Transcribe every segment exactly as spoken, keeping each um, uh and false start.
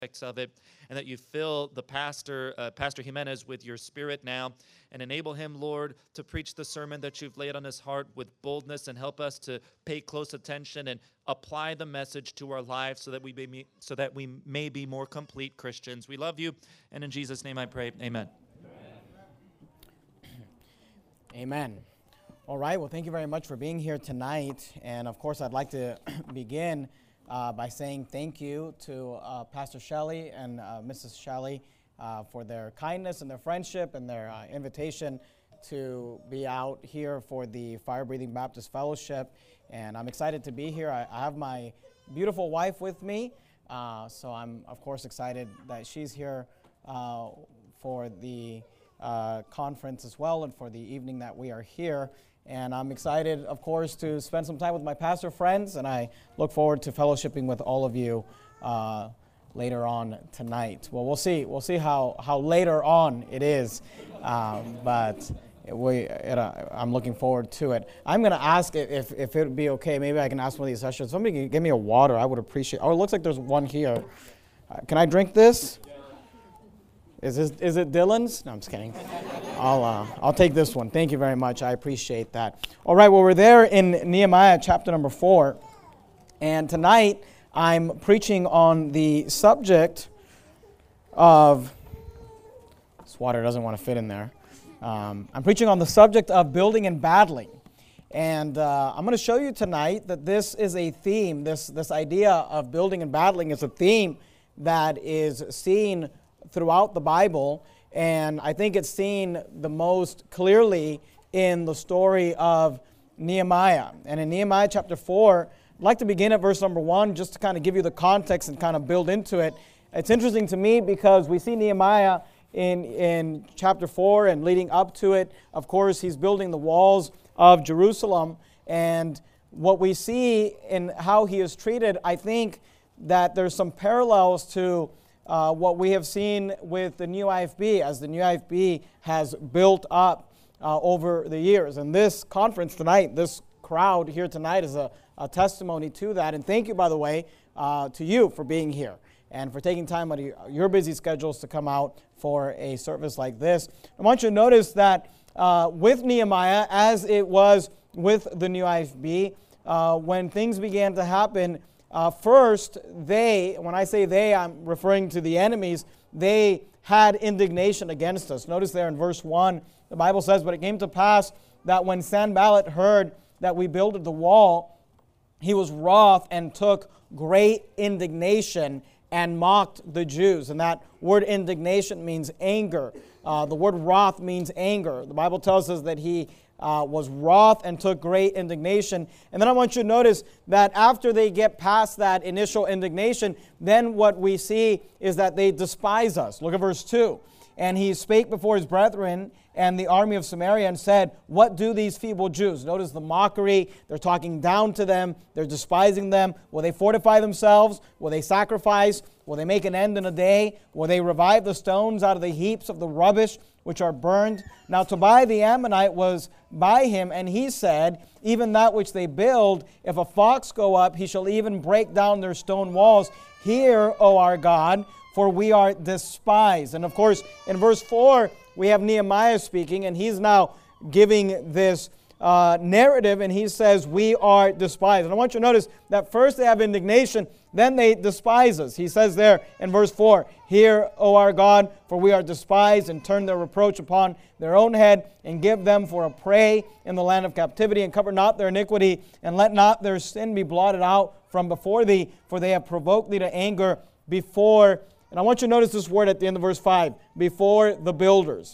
of it, and that you fill the pastor, uh, Pastor Jimenez, with your Spirit now, and enable him, Lord, to preach the sermon that you've laid on his heart with boldness, and help us to pay close attention and apply the message to our lives, so that we may, so that we may be more complete Christians. We love you, and in Jesus' name I pray, amen. Amen. All right, well, thank you very much for being here tonight, and of course, I'd like to begin Uh, by saying thank you to uh, Pastor Shelley and uh, Missus Shelley uh, for their kindness and their friendship and their uh, invitation to be out here for the Fire Breathing Baptist Fellowship. And I'm excited to be here. I, I have my beautiful wife with me, uh, so I'm, of course, excited that she's here uh, for the uh, conference as well and for the evening that we are here. And I'm excited, of course, to spend some time with my pastor friends, and I look forward to fellowshipping with all of you uh, later on tonight. Well, we'll see. We'll see how, how later on it is, um, but it, we, it, uh, I'm looking forward to it. I'm going to ask if, if it would be okay. Maybe I can ask one of these sessions. Somebody can give me a water. I would appreciate. Oh, it looks like there's one here. Uh, can I drink this? Is this is it Dylan's? No, I'm just kidding. I'll uh, I'll take this one. Thank you very much. I appreciate that. All right. Well, we're there in Nehemiah chapter number four, and tonight I'm preaching on the subject of. This water doesn't want to fit in there. Um, I'm preaching on the subject of building and battling, and uh, I'm going to show you tonight that this is a theme. This this idea of building and battling is a theme that is seen throughout the Bible, and I think it's seen the most clearly in the story of Nehemiah. And in Nehemiah chapter four, I'd like to begin at verse number one just to kind of give you the context and kind of build into it. It's interesting to me because we see Nehemiah in, in chapter four and leading up to it. Of course, he's building the walls of Jerusalem, and what we see in how he is treated, I think that there's some parallels to Uh, what we have seen with the New I F B, as the New I F B has built up uh, over the years. And this conference tonight, this crowd here tonight is a, a testimony to that. And thank you, by the way, uh, to you for being here and for taking time out of your busy schedules to come out for a service like this. I want you to notice that uh, with Nehemiah, as it was with the New I F B, uh, when things began to happen, Uh, first, they, when I say they, I'm referring to the enemies, they had indignation against us. Notice there in verse one, the Bible says, "But it came to pass that when Sanballat heard that we builded the wall, he was wroth and took great indignation and mocked the Jews." And that word indignation means anger. Uh, the word wrath means anger. The Bible tells us that he Uh, was wroth and took great indignation. And then I want you to notice that after they get past that initial indignation, then what we see is that they despise us. Look at verse two. "And he spake before his brethren and the army of Samaria and said, What do these feeble Jews?" Notice the mockery. They're talking down to them. They're despising them. Will they fortify themselves? Will they sacrifice? Will they make an end in a day? Will they revive the stones out of the heaps of the rubbish which are burned? Now Tobiah the Ammonite was by him, and he said, Even that which they build, if a fox go up, he shall even break down their stone walls. Hear, O our God, for we are despised. And of course, in verse four, we have Nehemiah speaking, and he's now giving this uh, narrative, and he says, "We are despised." And I want you to notice that first they have indignation, then they despise us. He says there in verse four, "Hear, O our God, for we are despised, and turn their reproach upon their own head, and give them for a prey in the land of captivity, and cover not their iniquity, and let not their sin be blotted out from before thee, for they have provoked thee to anger before." And I want you to notice this word at the end of verse five, "before the builders."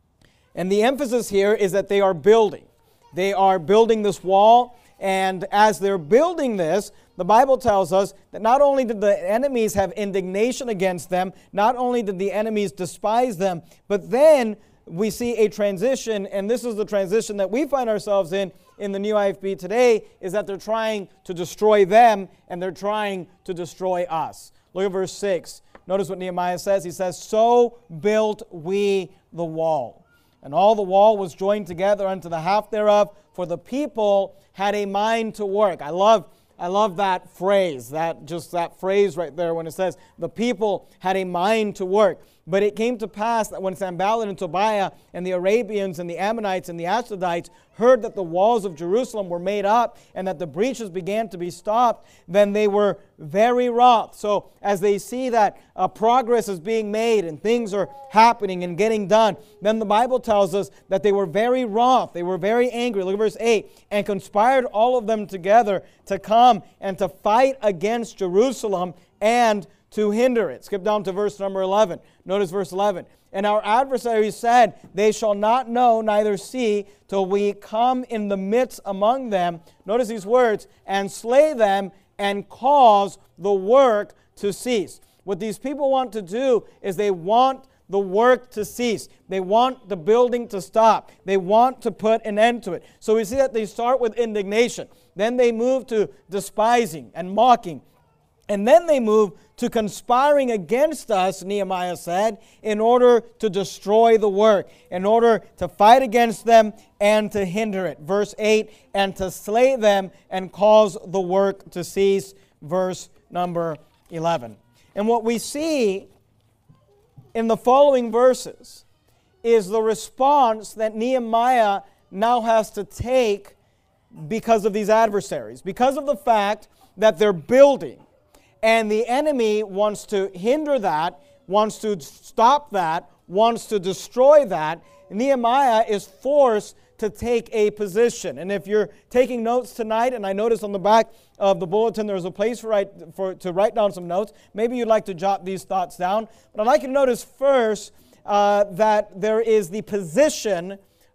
And the emphasis here is that they are building. They are building this wall, and as they're building this, the Bible tells us that not only did the enemies have indignation against them, not only did the enemies despise them, but then we see a transition, and this is the transition that we find ourselves in in the New I F B today, is that they're trying to destroy them, and they're trying to destroy us. Look at verse six. Notice what Nehemiah says. He says, "So built we the wall. And all the wall was joined together unto the half thereof, for the people had a mind to work." I love I love that phrase, that just that phrase right there when it says the people had a mind to work. But it came to pass that when Sanballat and Tobiah and the Arabians and the Ammonites and the Ashdodites heard that the walls of Jerusalem were made up and that the breaches began to be stopped, then they were very wroth. So as they see that uh, progress is being made and things are happening and getting done, then the Bible tells us that they were very wroth. They were very angry. Look at verse eight. And conspired all of them together to come and to fight against Jerusalem and to hinder it. Skip down to verse number eleven. Notice verse eleven. And our adversaries said, they shall not know, neither see, till we come in the midst among them. Notice these words, and slay them and cause the work to cease. What these people want to do is they want the work to cease. They want the building to stop. They want to put an end to it. So we see that they start with indignation. Then they move to despising and mocking. And then they move to conspiring against us, Nehemiah said, in order to destroy the work, in order to fight against them and to hinder it. Verse eight, and to slay them and cause the work to cease. Verse number eleven. And what we see in the following verses is the response that Nehemiah now has to take because of these adversaries, because of the fact that they're building. And the enemy wants to hinder that, wants to stop that, wants to destroy that. Nehemiah is forced to take a position. And if you're taking notes tonight, and I noticed on the back of the bulletin there's a place for, write, for to write down some notes, maybe you'd like to jot these thoughts down. But I'd like you to notice first uh, that there is the position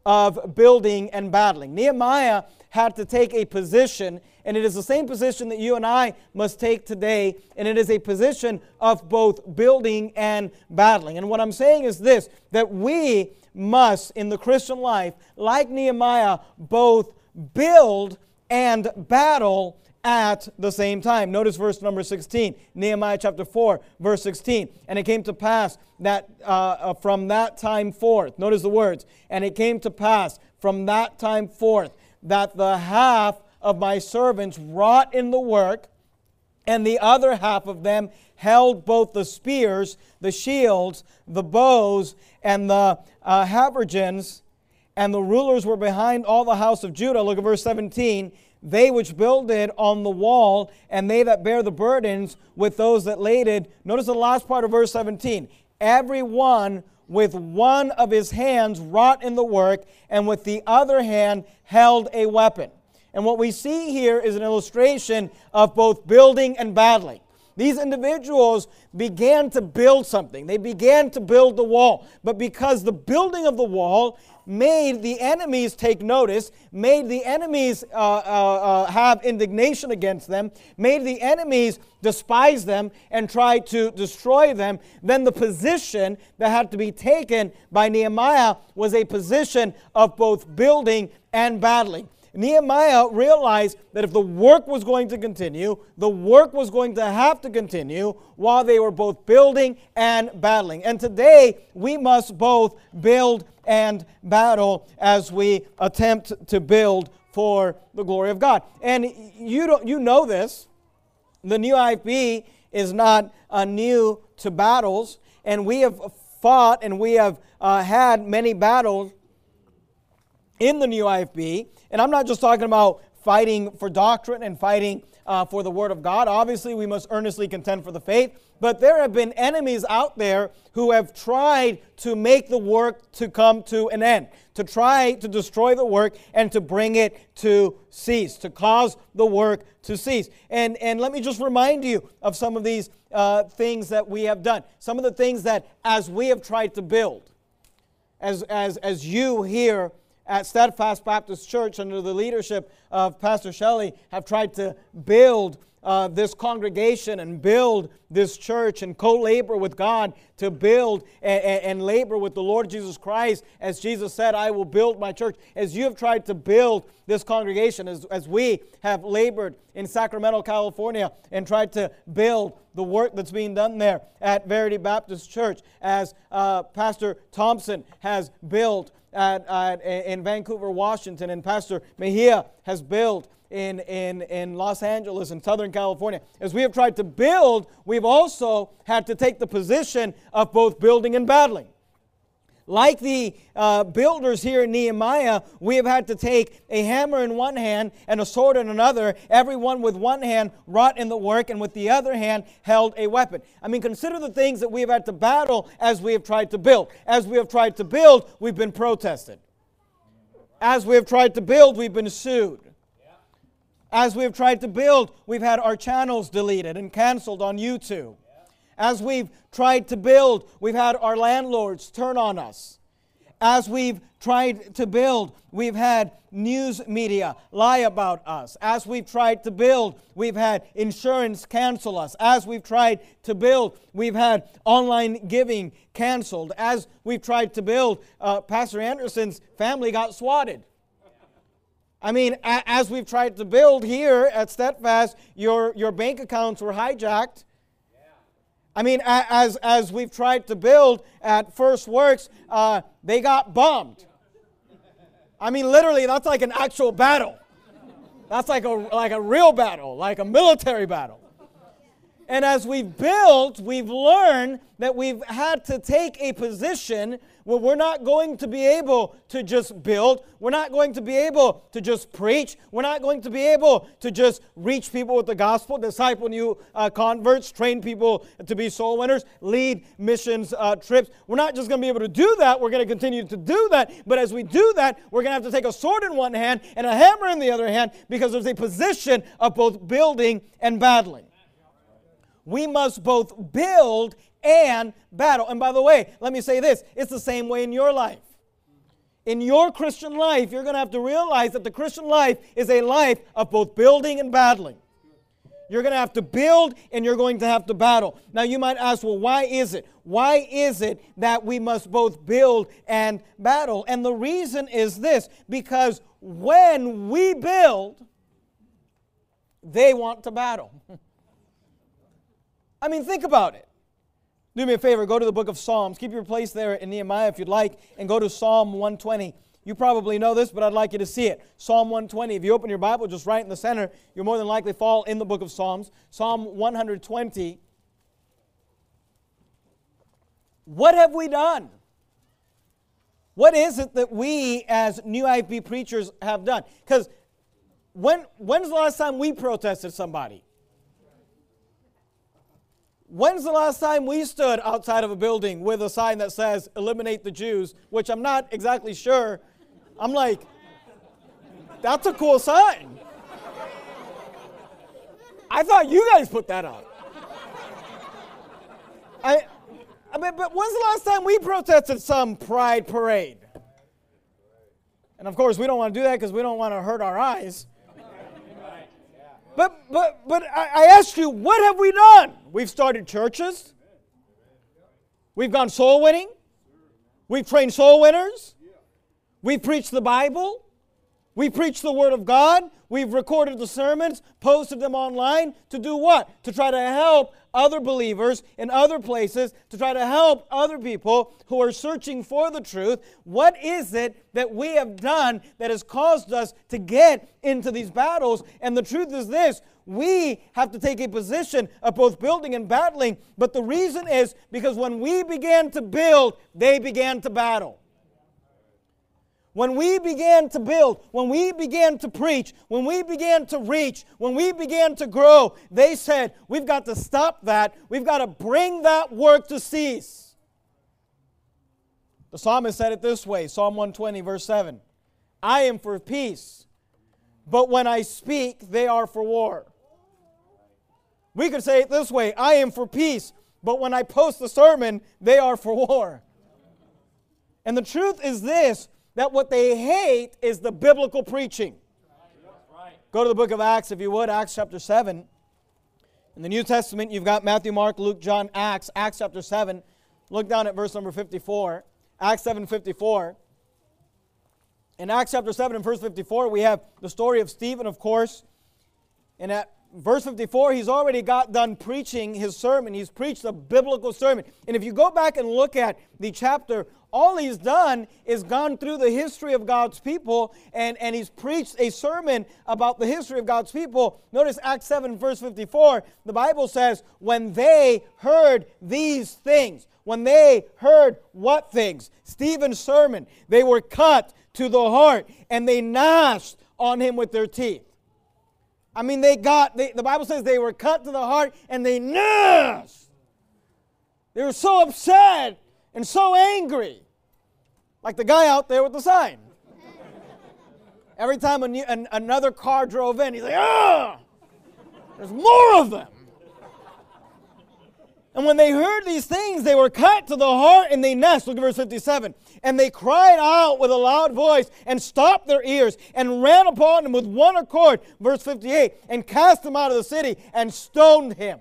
of building and battling. Nehemiah had to take a position, and it is the same position that you and I must take today, and it is a position of both building and battling. And what I'm saying is this, that we must, in the Christian life, like Nehemiah, both build and battle at the same time. Notice verse number sixteen, Nehemiah chapter four, verse sixteen. And it came to pass that uh, uh, from that time forth, notice the words, and it came to pass from that time forth that the half of my servants wrought in the work, and the other half of them held both the spears, the shields, the bows, and the uh, habergeons, and the rulers were behind all the house of Judah. Look at verse seventeen. They which builded on the wall, and they that bear the burdens with those that laded. Notice the last part of verse seventeen. Every one with one of his hands wrought in the work, and with the other hand held a weapon. And what we see here is an illustration of both building and battling. These individuals began to build something. They began to build the wall. But because the building of the wall made the enemies take notice, made the enemies uh, uh, uh, have indignation against them, made the enemies despise them and try to destroy them, then the position that had to be taken by Nehemiah was a position of both building and battling. Nehemiah realized that if the work was going to continue, the work was going to have to continue while they were both building and battling. And today, we must both build and battle as we attempt to build for the glory of God. And you don't, you know this. The new I F B is not uh, new to battles, and we have fought and we have uh, had many battles in the new I F B. And I'm not just talking about fighting for doctrine and fighting uh, for the Word of God. Obviously, we must earnestly contend for the faith. But there have been enemies out there who have tried to make the work to come to an end, to try to destroy the work and to bring it to cease, to cause the work to cease. And, and let me just remind you of some of these uh, things that we have done. Some of the things that as we have tried to build, as, as, as you here at Steadfast Baptist Church under the leadership of Pastor Shelley have tried to build uh, this congregation and build this church and co-labor with God to build and, and labor with the Lord Jesus Christ. As Jesus said, I will build my church. As you have tried to build this congregation, as, as we have labored in Sacramento, California and tried to build the work that's being done there at Verity Baptist Church, as uh, Pastor Thompson has built at, at, in Vancouver, Washington, and Pastor Mejia has built in, in, in Los Angeles and Southern California. As we have tried to build, we've also had to take the position of both building and battling. Like the uh, builders here in Nehemiah, we have had to take a hammer in one hand and a sword in another, everyone with one hand wrought in the work and with the other hand held a weapon. I mean, consider the things that we have had to battle as we have tried to build. As we have tried to build, we've been protested. As we have tried to build, we've been sued. As we have tried to build, we've had our channels deleted and canceled on YouTube. As we've tried to build, we've had our landlords turn on us. As we've tried to build, we've had news media lie about us. As we've tried to build, we've had insurance cancel us. As we've tried to build, we've had online giving canceled. As we've tried to build, uh, Pastor Anderson's family got swatted. I mean, a- as we've tried to build here at Steadfast, your, your bank accounts were hijacked. I mean, as, as we've tried to build at First Works, uh, they got bombed. I mean, literally, that's like an actual battle. That's like a, like a real battle, like a military battle. And as we've built, we've learned that we've had to take a position where we're not going to be able to just build. We're not going to be able to just preach. We're not going to be able to just reach people with the gospel, disciple new uh, converts, train people to be soul winners, lead missions uh, trips. We're not just going to be able to do that. We're going to continue to do that. But as we do that, we're going to have to take a sword in one hand and a hammer in the other hand, because there's a position of both building and battling. We must both build and battle. And by the way, let me say this. It's the same way in your life. In your Christian life, you're going to have to realize that the Christian life is a life of both building and battling. You're going to have to build and you're going to have to battle. Now you might ask, well, why is it? Why is it that we must both build and battle? And the reason is this: because when we build, they want to battle. I mean, think about it. Do me a favor, go to the book of Psalms. Keep your place there in Nehemiah if you'd like, and go to Psalm one twenty. You probably know this, but I'd like you to see it. Psalm one twenty. If you open your Bible just right in the center, you'll more than likely fall in the book of Psalms. Psalm one twenty. What have we done? What is it that we as New I P preachers have done? Because when, when's the last time we protested somebody? When's the last time we stood outside of a building with a sign that says, "Eliminate the Jews," which I'm not exactly sure. I'm like, that's a cool sign. I thought you guys put that up. I, I mean, but when's the last time we protested some pride parade? And of course, we don't want to do that because we don't want to hurt our eyes. But but but I, I asked you, what have we done? We've started churches. We've gone soul winning. We've trained soul winners. We've preached the Bible. We've preached the Word of God. We've recorded the sermons, posted them online to do what? To try to help other believers in other places, to try to help other people who are searching for the truth. What is it that we have done that has caused us to get into these battles? And the truth is this: we have to take a position of both building and battling. But the reason is because when we began to build, they began to battle. When we began to build, when we began to preach, when we began to reach, when we began to grow, they said, we've got to stop that. We've got to bring that work to cease. The psalmist said it this way, Psalm one twenty, verse seven. I am for peace, but when I speak, they are for war. We could say it this way: I am for peace, but when I post the sermon, they are for war. And the truth is this: that what they hate is the biblical preaching. Go to the book of Acts, if you would, Acts chapter seven. In the New Testament, you've got Matthew, Mark, Luke, John, Acts, Acts chapter seven. Look down at verse number fifty-four. Acts seven fifty-four. In Acts chapter seven and verse fifty-four, we have the story of Stephen, of course. And at verse fifty-four, he's already got done preaching his sermon. He's preached a biblical sermon. And if you go back and look at the chapter, all he's done is gone through the history of God's people, and, and he's preached a sermon about the history of God's people. Notice Acts seven, verse fifty-four, the Bible says, when they heard these things, when they heard what things? Stephen's sermon. They were cut to the heart, and they gnashed on him with their teeth. I mean, they got, they, the Bible says they were cut to the heart, and they gnashed. They were so upset and so angry. Like the guy out there with the sign. Every time a new, an, another car drove in, he's like, ah! There's more of them. And when they heard these things, they were cut to the heart and they gnashed. Look at verse fifty-seven. And they cried out with a loud voice and stopped their ears and ran upon him with one accord. Verse fifty-eight. And cast him out of the city and stoned him.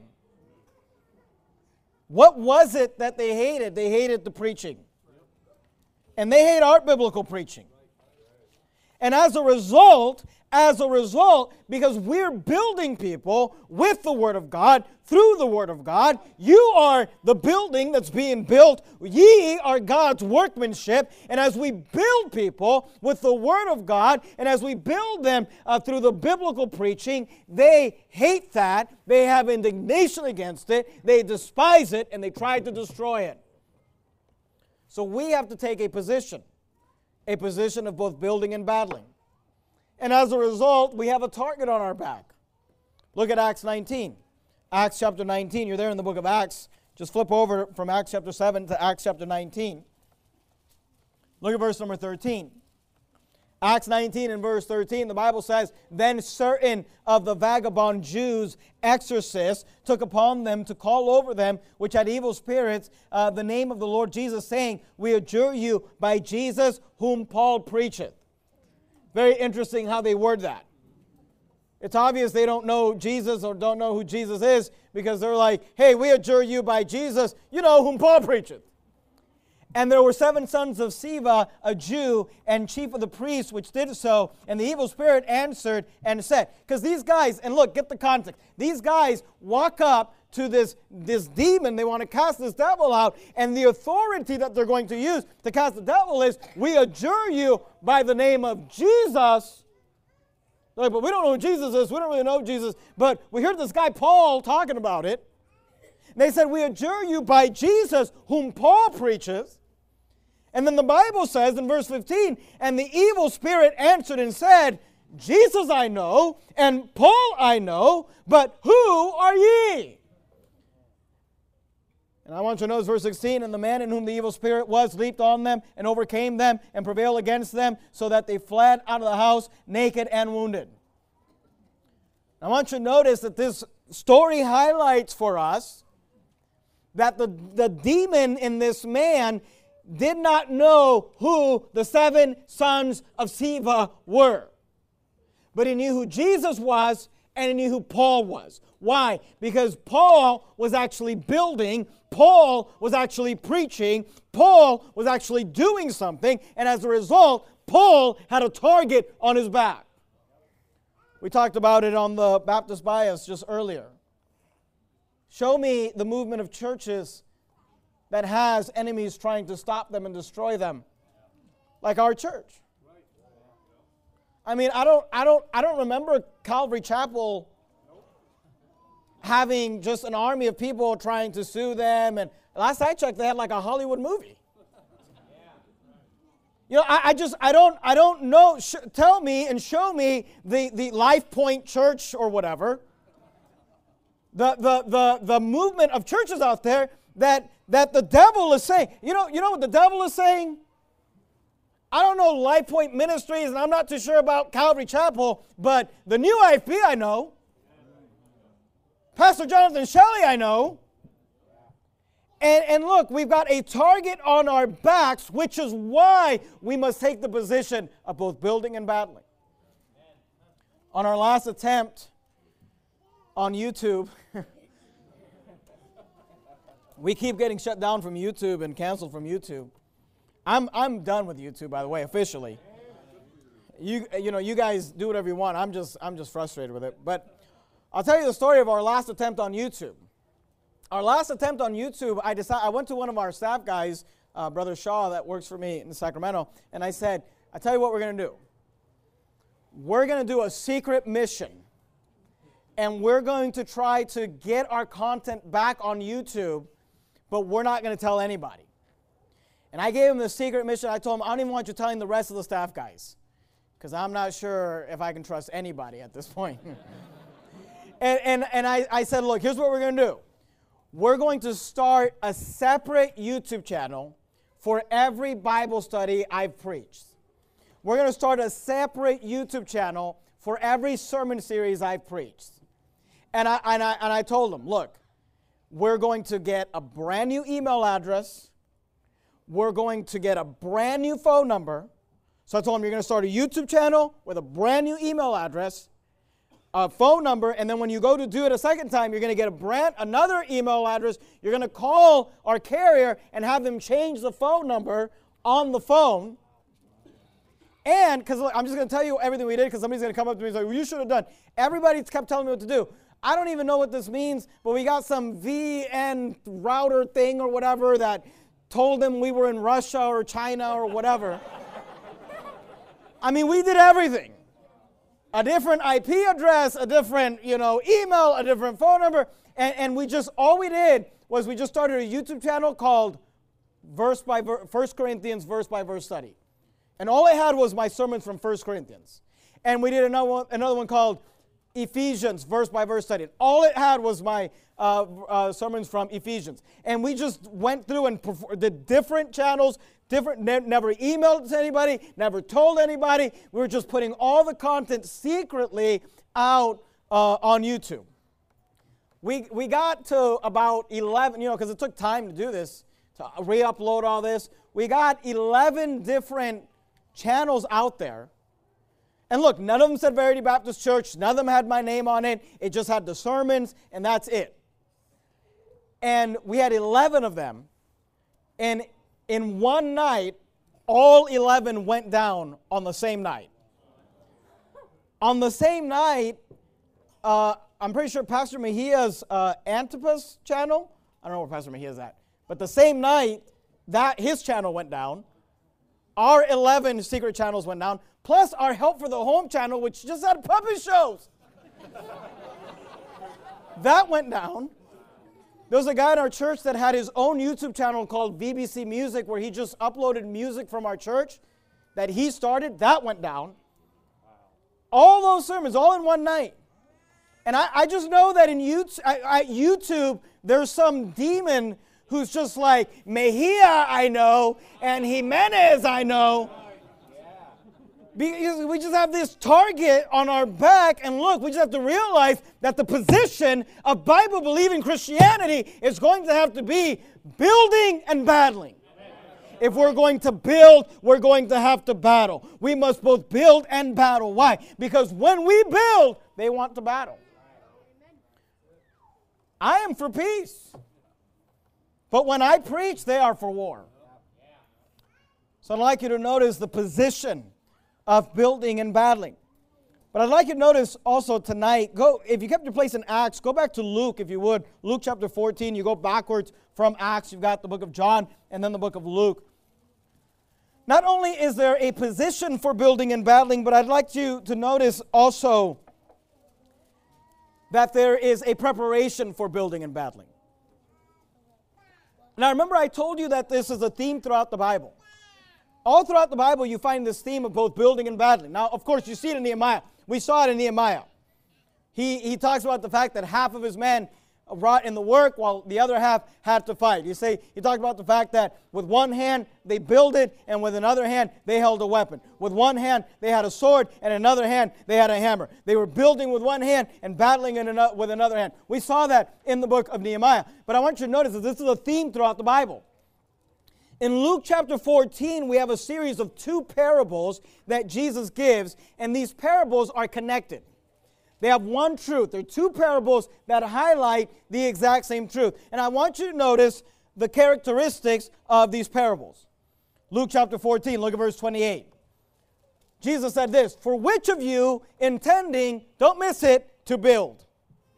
What was it that they hated? They hated the preaching. And they hate our biblical preaching. And as a result, as a result, because we're building people with the Word of God, through the Word of God, you are the building that's being built. Ye are God's workmanship. And as we build people with the Word of God, and as we build them uh, through the biblical preaching, they hate that. They have indignation against it. They despise it, and they try to destroy it. So we have to take a position, a position of both building and battling. And as a result, we have a target on our back. Look at Acts nineteen. Acts chapter nineteen. You're there in the book of Acts. Just flip over from Acts chapter seven to Acts chapter nineteen. Look at verse number thirteen. Acts nineteen and verse thirteen, the Bible says, then certain of the vagabond Jews, exorcists, took upon them to call over them, which had evil spirits, uh, the name of the Lord Jesus, saying, we adjure you by Jesus whom Paul preacheth. Very interesting how they word that. It's obvious they don't know Jesus or don't know who Jesus is, because they're like, hey, we adjure you by Jesus, you know, whom Paul preacheth. And there were seven sons of Sceva, a Jew, and chief of the priests, which did so. And the evil spirit answered and said, because these guys, and look, get the context. These guys walk up to this, this demon. They want to cast this devil out. And the authority that they're going to use to cast the devil is, we adjure you by the name of Jesus. They're like, but we don't know who Jesus is. We don't really know Jesus. But we heard this guy Paul talking about it. And they said, we adjure you by Jesus whom Paul preaches. And then the Bible says in verse fifteen, and the evil spirit answered and said, Jesus I know, and Paul I know, but who are ye? And I want you to notice verse sixteen, and the man in whom the evil spirit was leaped on them and overcame them and prevailed against them, so that they fled out of the house naked and wounded. I want you to notice that this story highlights for us that the, the demon in this man did not know who the seven sons of Sceva were. But he knew who Jesus was, and he knew who Paul was. Why? Because Paul was actually building, Paul was actually preaching, Paul was actually doing something, and as a result, Paul had a target on his back. We talked about it on the Baptist Bias just earlier. Show me the movement of churches that has enemies trying to stop them and destroy them, like our church. I mean, I don't, I don't, I don't remember Calvary Chapel having just an army of people trying to sue them. And last I checked, they had like a Hollywood movie. You know, I, I just, I don't, I don't know. Sh- tell me and show me the the Life Point Church or whatever. The the the the movement of churches out there that that the devil is saying. You know, you know what the devil is saying? I don't know Life Point Ministries, and I'm not too sure about Calvary Chapel, but the new I F P I know. Pastor Jonathan Shelley I know. And, and look, we've got a target on our backs, which is why we must take the position of both building and battling. On our last attempt on YouTube, we keep getting shut down from YouTube and canceled from YouTube. I'm I'm done with YouTube, by the way, officially. You you know, you guys do whatever you want. I'm just I'm just frustrated with it. But I'll tell you the story of our last attempt on YouTube. Our last attempt on YouTube, I decided, I went to one of our staff guys, uh, Brother Shaw, that works for me in Sacramento, and I said, I tell you what we're going to do. We're going to do a secret mission, and we're going to try to get our content back on YouTube, but we're not going to tell anybody. And I gave him the secret mission. I told him, I don't even want you telling the rest of the staff guys, because I'm not sure if I can trust anybody at this point. and and, and I, I said, look, here's what we're going to do. We're going to start a separate YouTube channel for every Bible study I've preached. We're going to start a separate YouTube channel for every sermon series I've preached. And I, and I, and I told them, look, we're going to get a brand new email address. We're going to get a brand new phone number. So I told them, you're going to start a YouTube channel with a brand new email address, a phone number, and then when you go to do it a second time, you're going to get a brand, another email address. You're going to call our carrier and have them change the phone number on the phone. And, because I'm just going to tell you everything we did, because somebody's going to come up to me and say, well, you should have done. Everybody kept telling me what to do. I don't even know what this means, but we got some V N router thing or whatever that told them we were in Russia or China or whatever. I mean, we did everything. A different I P address, a different, you know, email, a different phone number. And, and we just, all we did was we just started a YouTube channel called Verse by Verse, First Corinthians Verse by Verse Study. And all I had was my sermons from First Corinthians. And we did another one, another one called Ephesians Verse by Verse Study. All it had was my uh, uh, sermons from Ephesians. And we just went through and perfor- did different channels, different. Ne- never emailed to anybody, never told anybody. We were just putting all the content secretly out uh, on YouTube. We, we got to about eleven, you know, because it took time to do this, to re-upload all this. We got eleven different channels out there. And look, none of them said Verity Baptist Church. None of them had my name on it. It just had the sermons, and that's it. And we had eleven of them. And in one night, all eleven went down on the same night. On the same night, uh, I'm pretty sure Pastor Mejia's uh, Antipas channel, I don't know where Pastor Mejia is at, but the same night, that his channel went down. Our eleven secret channels went down, plus our Help for the Home channel, which just had puppet shows. That went down. There was a guy in our church that had his own YouTube channel called V B C Music, where he just uploaded music from our church that he started. That went down. All those sermons, all in one night. And I, I just know that in YouTube, I, I, YouTube, there's some demon who's just like, Mejia I know, and Jimenez I know. Because we just have this target on our back, and look, we just have to realize that the position of Bible-believing Christianity is going to have to be building and battling. If we're going to build, we're going to have to battle. We must both build and battle. Why? Because when we build, they want to battle. I am for peace. But when I preach, they are for war. So I'd like you to notice the position of building and battling. But I'd like you to notice also tonight, go if you kept your place in Acts, go back to Luke if you would. Luke chapter fourteen, you go backwards from Acts, you've got the book of John and then the book of Luke. Not only is there a position for building and battling, but I'd like you to notice also that there is a preparation for building and battling. Now remember I told you that this is a theme throughout the Bible. All throughout the Bible you find this theme of both building and battling. Now of course you see it in Nehemiah. We saw it in Nehemiah. He, he talks about the fact that half of his men wrought in the work while the other half had to fight. You say, he talked about the fact that with one hand they builded and with another hand they held a weapon. With one hand they had a sword and another hand they had a hammer. They were building with one hand and battling in another, with another hand. We saw that in the book of Nehemiah. But I want you to notice that this is a theme throughout the Bible. In Luke chapter fourteen, we have a series of two parables that Jesus gives, and these parables are connected. They have one truth. They're two parables that highlight the exact same truth. And I want you to notice the characteristics of these parables. Luke chapter fourteen, look at verse twenty-eight. Jesus said this, "For which of you intending," don't miss it, "to build?"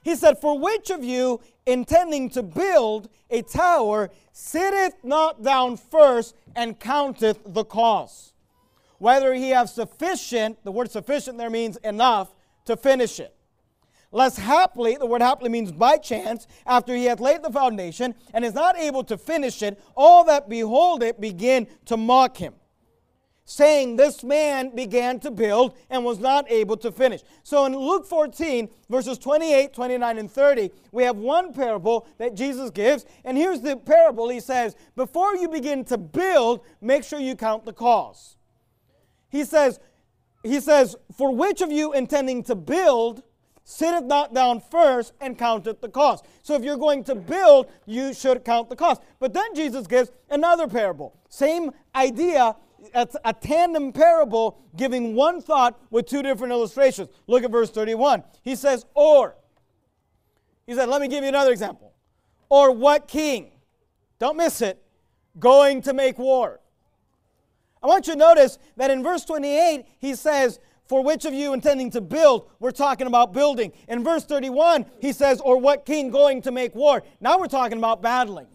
He said, for which of you, intending to build a tower, sitteth not down first and counteth the cost, whether he have sufficient, the word sufficient there means enough, to finish it. Lest haply, the word haply means by chance, after he hath laid the foundation, and is not able to finish it, all that behold it begin to mock him, saying, this man began to build and was not able to finish. So in Luke fourteen, verses twenty-eight, twenty-nine, and thirty, we have one parable that Jesus gives. And here's the parable. He says, before you begin to build, make sure you count the cost. He says, he says, for which of you intending to build sitteth not down first and counteth the cost. So if you're going to build, you should count the cost. But then Jesus gives another parable. Same idea. It's a tandem parable giving one thought with two different illustrations. Look at verse thirty-one. He says, or. He said, let me give you another example. Or what king, don't miss it, going to make war? I want you to notice that in verse twenty-eight, he says, for which of you intending to build? We're talking about building. In verse thirty-one, he says, or what king going to make war? Now we're talking about battling.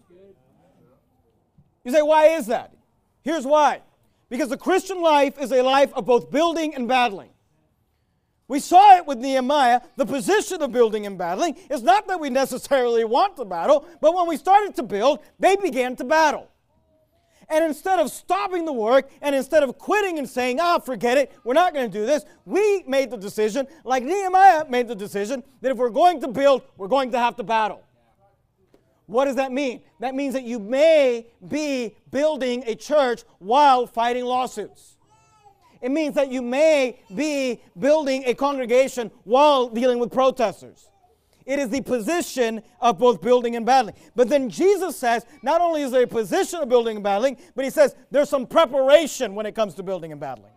You say, why is that? Here's why. Because the Christian life is a life of both building and battling. We saw it with Nehemiah. The position of building and battling is not that we necessarily want to battle, but when we started to build, they began to battle. And instead of stopping the work, and instead of quitting and saying, ah, forget it, we're not going to do this, we made the decision, like Nehemiah made the decision, that if we're going to build, we're going to have to battle. What does that mean? That means that you may be building a church while fighting lawsuits. It means that you may be building a congregation while dealing with protesters. It is the position of both building and battling. But then Jesus says, not only is there a position of building and battling, but he says there's some preparation when it comes to building and battling.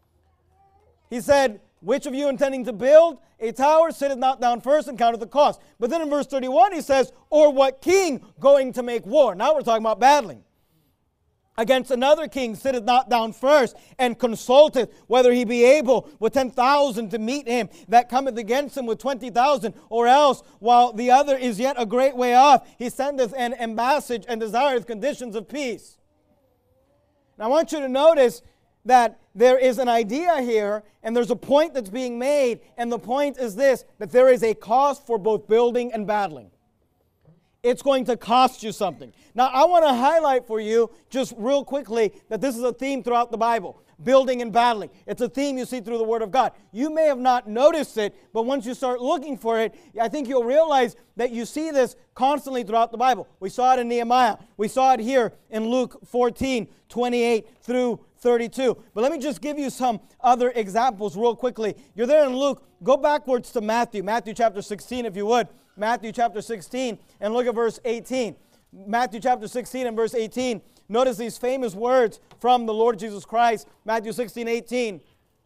He said, which of you intending to build a tower sitteth not down first and counteth the cost? But then in verse thirty-one he says, or what king going to make war? Now we're talking about battling. Against another king sitteth not down first and consulteth whether he be able with ten thousand to meet him that cometh against him with twenty thousand, or else while the other is yet a great way off, he sendeth an embassage and desireth conditions of peace. Now I want you to notice that there is an idea here, and there's a point that's being made, and the point is this, that there is a cost for both building and battling. It's going to cost you something. Now, I want to highlight for you, just real quickly, that this is a theme throughout the Bible. Building and battling. It's a theme you see through the Word of God. You may have not noticed it, but once you start looking for it, I think you'll realize that you see this constantly throughout the Bible. We saw it in Nehemiah. We saw it here in Luke fourteen, twenty-eight through thirty-two. But let me just give you some other examples real quickly. You're there in Luke. Go backwards to Matthew. Matthew chapter sixteen, if you would. Matthew chapter sixteen, and look at verse eighteen. Matthew chapter sixteen and verse eighteen. Notice these famous words from the Lord Jesus Christ. Matthew sixteen, eighteen.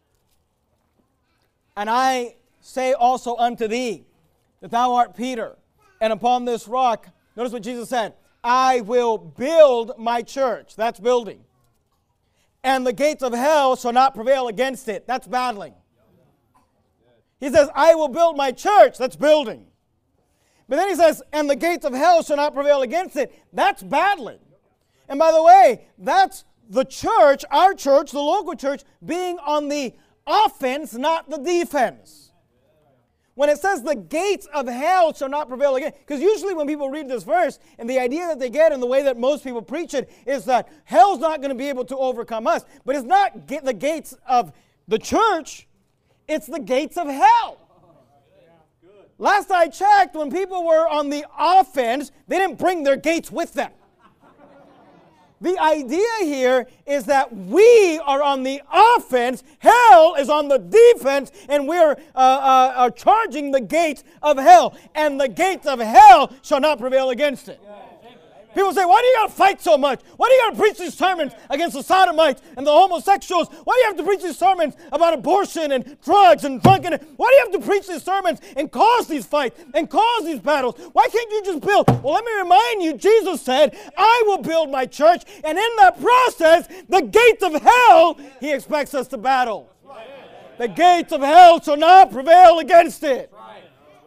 And I say also unto thee, that thou art Peter, and upon this rock, notice what Jesus said, I will build my church. That's building. And the gates of hell shall not prevail against it. That's battling. He says, I will build my church. That's building. But then he says, and the gates of hell shall not prevail against it. That's battling. And by the way, that's the church, our church, the local church, being on the offense, not the defense. When it says the gates of hell shall not prevail against, because usually when people read this verse, and the idea that they get and the way that most people preach it is that hell's not going to be able to overcome us. But it's not the gates of the church, it's the gates of hell. Last I checked, when people were on the offense, they didn't bring their gates with them. The idea here is that we are on the offense, hell is on the defense, and we're uh, uh, are charging the gates of hell. And the gates of hell shall not prevail against it. People say, why do you got to fight so much? Why do you got to preach these sermons against the sodomites and the homosexuals? Why do you have to preach these sermons about abortion and drugs and drunkenness? Why do you have to preach these sermons and cause these fights and cause these battles? Why can't you just build? Well, let me remind you, Jesus said, I will build my church, and in that process, the gates of hell, he expects us to battle. The gates of hell shall not prevail against it.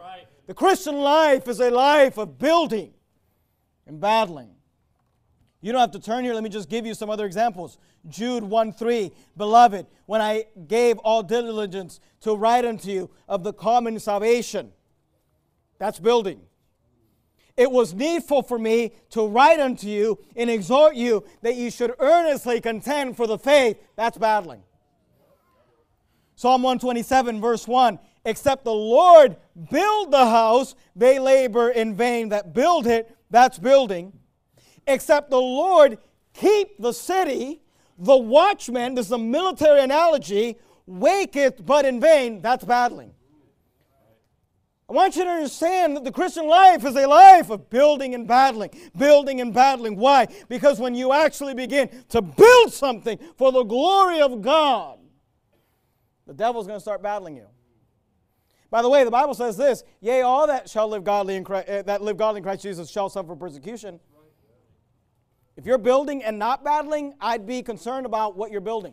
The Christian life is a life of building and battling. You don't have to turn here. Let me just give you some other examples. Jude one three, Beloved, when I gave all diligence to write unto you of the common salvation. That's building. It was needful for me to write unto you and exhort you that you should earnestly contend for the faith. That's battling. Psalm one twenty-seven verse one, Except the Lord build the house, they labor in vain that build it. That's building. Except the Lord keep the city, the watchman, this is a military analogy, waketh but in vain. That's battling. I want you to understand that the Christian life is a life of building and battling. Building and battling. Why? Because when you actually begin to build something for the glory of God, the devil's going to start battling you. By the way, the Bible says this, Yea, all that shall live godly in Christ, uh, that live godly in Christ Jesus shall suffer persecution. If you're building and not battling, I'd be concerned about what you're building.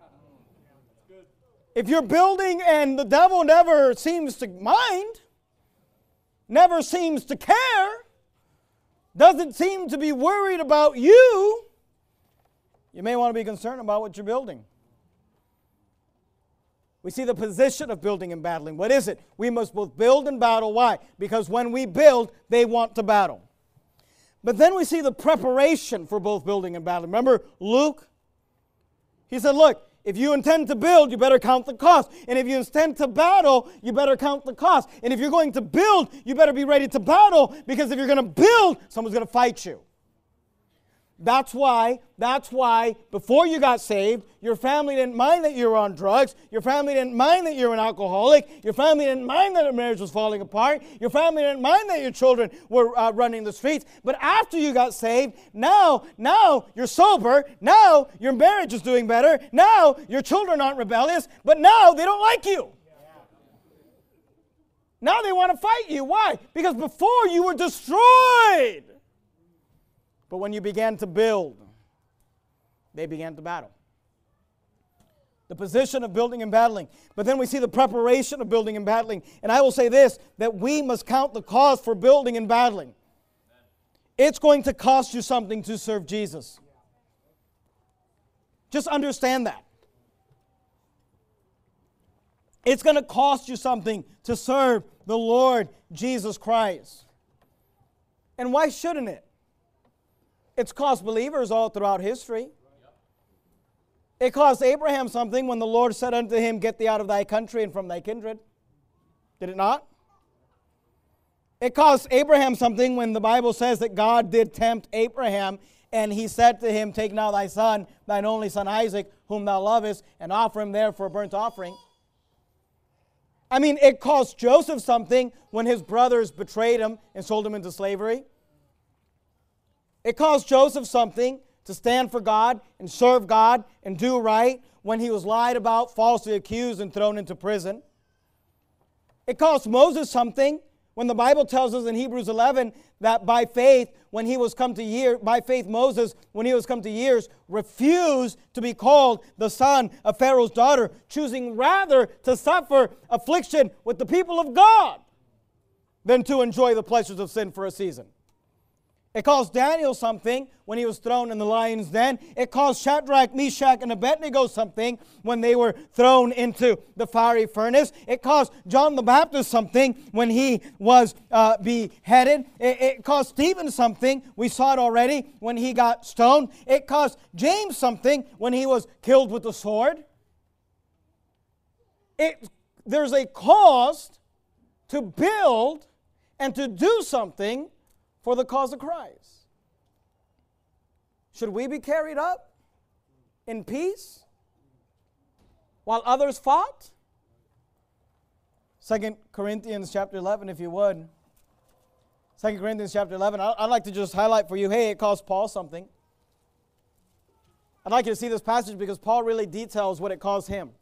If you're building and the devil never seems to mind, never seems to care, doesn't seem to be worried about you, you may want to be concerned about what you're building. We see the position of building and battling. What is it? We must both build and battle. Why? Because when we build, they want to battle. But then we see the preparation for both building and battling. Remember Luke? He said, look, if you intend to build, you better count the cost. And if you intend to battle, you better count the cost. And if you're going to build, you better be ready to battle, because if you're going to build, someone's going to fight you. That's why, that's why before you got saved, your family didn't mind that you were on drugs. Your family didn't mind that you were an alcoholic. Your family didn't mind that your marriage was falling apart. Your family didn't mind that your children were uh, running the streets. But after you got saved, now, now you're sober. Now your marriage is doing better. Now your children aren't rebellious. But now they don't like you. Now they want to fight you. Why? Because before you were destroyed. But when you began to build, they began to battle. The position of building and battling. But then we see the preparation of building and battling. And I will say this, that we must count the cost for building and battling. It's going to cost you something to serve Jesus. Just understand that. It's going to cost you something to serve the Lord Jesus Christ. And why shouldn't it? It's cost believers all throughout history. It cost Abraham something when the Lord said unto him, Get thee out of thy country and from thy kindred. Did it not? It cost Abraham something when the Bible says that God did tempt Abraham, and he said to him, Take now thy son, thine only son Isaac, whom thou lovest, and offer him there for a burnt offering. I mean, it cost Joseph something when his brothers betrayed him and sold him into slavery. It cost Joseph something to stand for God and serve God and do right when he was lied about, falsely accused, and thrown into prison. It cost Moses something when the Bible tells us in Hebrews eleven that by faith, when he was come to year, by faith Moses, when he was come to years, refused to be called the son of Pharaoh's daughter, choosing rather to suffer affliction with the people of God than to enjoy the pleasures of sin for a season. It cost Daniel something when he was thrown in the lion's den. It cost Shadrach, Meshach, and Abednego something when they were thrown into the fiery furnace. It cost John the Baptist something when he was uh, beheaded. It, it cost Stephen something. We saw it already when he got stoned. It cost James something when he was killed with the sword. It, there's a cost to build and to do something for the cause of Christ. Should we be carried up in peace while others fought? Second Corinthians chapter eleven, if you would. Second Corinthians chapter eleven. I'd like to just highlight for you, hey, it cost Paul something. I'd like you to see this passage because Paul really details what it cost him.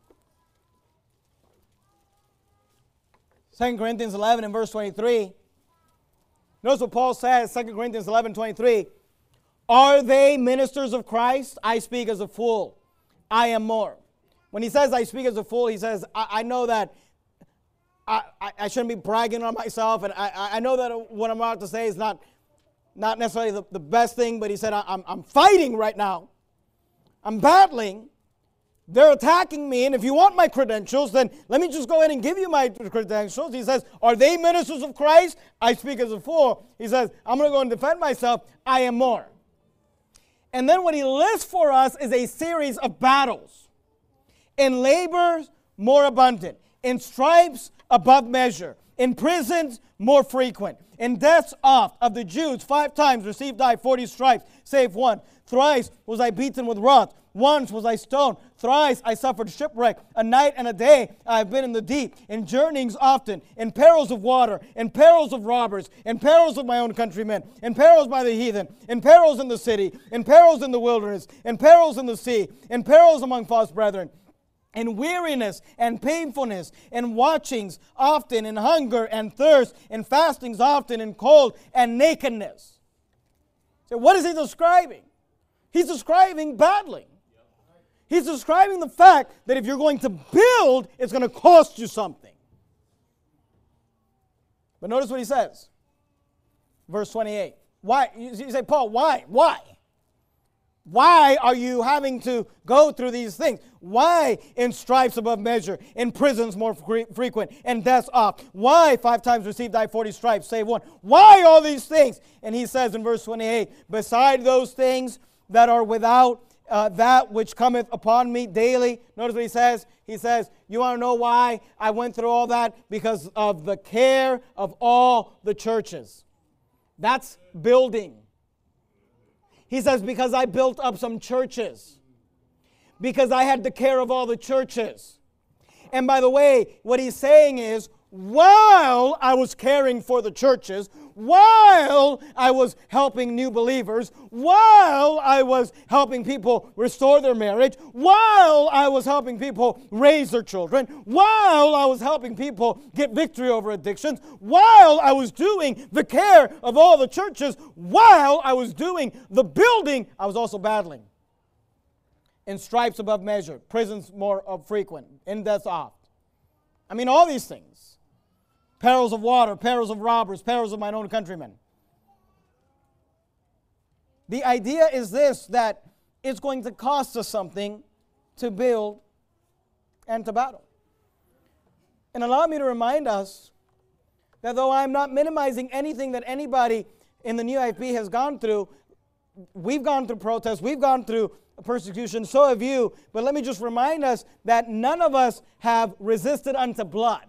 Second Corinthians eleven and verse twenty-three. Notice what Paul says, Second Corinthians eleven twenty-three. Are they ministers of Christ? I speak as a fool. I am more. When he says I speak as a fool, he says, I, I know that I, I, I shouldn't be bragging on myself, and I, I know that what I'm about to say is not, not necessarily the, the best thing, but he said, I, I'm, I'm fighting right now. I'm battling. They're attacking me, and if you want my credentials, then let me just go ahead and give you my credentials. He says, are they ministers of Christ? I speak as a fool. He says, I'm going to go and defend myself. I am more. And then what he lists for us is a series of battles. In labors, more abundant. In stripes, above measure. In prisons, more frequent. In deaths oft. Of the Jews, five times received I forty stripes, save one. Thrice was I beaten with rods. Once was I stoned. Thrice I suffered shipwreck. A night and a day I have been in the deep. In journeyings often. In perils of water. In perils of robbers. In perils of my own countrymen. In perils by the heathen. In perils in the city. In perils in the wilderness. In perils in the sea. In perils among false brethren. In weariness and painfulness, in watchings often, in hunger and thirst, in fastings often, in cold and nakedness. So what is he describing? He's describing battling. He's describing the fact that if you're going to build, it's going to cost you something. But notice what he says. Verse twenty-eight. Why? You say, Paul, why? Why? Why are you having to go through these things? Why in stripes above measure, in prisons more fre- frequent, and deaths oft? Why five times received I forty stripes, save one? Why all these things? And he says in verse twenty-eight, beside those things that are without, uh, that which cometh upon me daily. Notice what he says. He says, you want to know why I went through all that? Because of the care of all the churches. That's building. He says, because I built up some churches. Because I had the care of all the churches. And by the way, what he's saying is, while I was caring for the churches, while I was helping new believers, while I was helping people restore their marriage, while I was helping people raise their children, while I was helping people get victory over addictions, while I was doing the care of all the churches, while I was doing the building, I was also battling. In stripes above measure, prisons more frequent, in deaths oft. I mean, all these things. Perils of water, perils of robbers, perils of mine own countrymen. The idea is this, that it's going to cost us something to build and to battle. And allow me to remind us that though I'm not minimizing anything that anybody in the New I P has gone through, we've gone through protests, we've gone through persecution, so have you. But let me just remind us that none of us have resisted unto blood.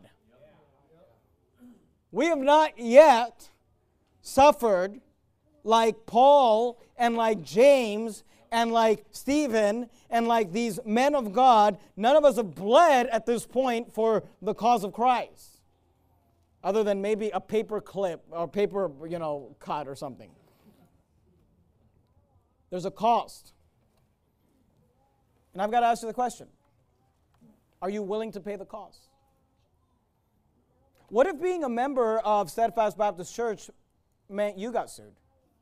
We have not yet suffered like Paul and like James and like Stephen and like these men of God. None of us have bled at this point for the cause of Christ, other than maybe a paper clip or paper, you know, cut or something. There's a cost. And I've got to ask you the question, are you willing to pay the cost? What if being a member of Steadfast Baptist Church meant you got sued?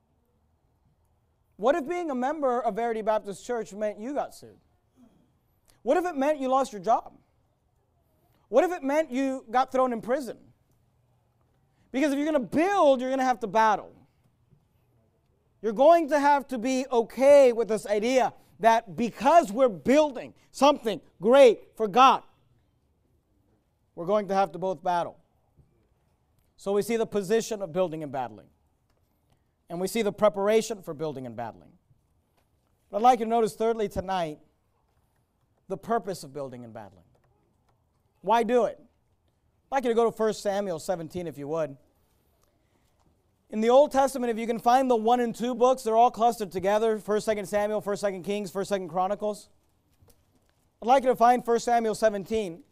What if being a member of Verity Baptist Church meant you got sued? What if it meant you lost your job? What if it meant you got thrown in prison? Because if you're going to build, you're going to have to battle. You're going to have to be okay with this idea that because we're building something great for God, we're going to have to both battle. So we see the position of building and battling. And we see the preparation for building and battling. But I'd like you to notice thirdly tonight, the purpose of building and battling. Why do it? I'd like you to go to First Samuel seventeen if you would. In the Old Testament, if you can find the one and two books, they're all clustered together. First, Second Samuel, First, Second Kings, First, Second Chronicles. I'd like you to find First Samuel seventeen.